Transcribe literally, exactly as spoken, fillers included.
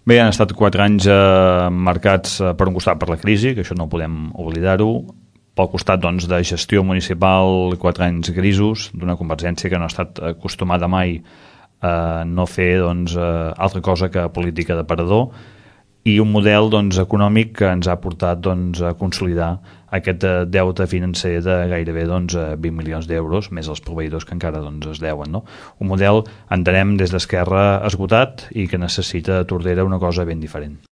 Bé, han estat quatre anys eh, marcats eh, per un costat per la crisi, que això no podem oblidar-ho, pel costat doncs, de gestió municipal, quatre anys grisos, d'una Convergència que no ha estat acostumada mai a no fer doncs, eh, altra cosa que política d'aparador, i un model doncs, econòmic que ens ha portat doncs, a consolidar aquest deute financer de gairebé doncs, vint milions d'euros, més els proveïdors que encara doncs, es deuen. No? Un model, entenem des d'Esquerra, esgotat i que necessita a Tordera una cosa ben diferent.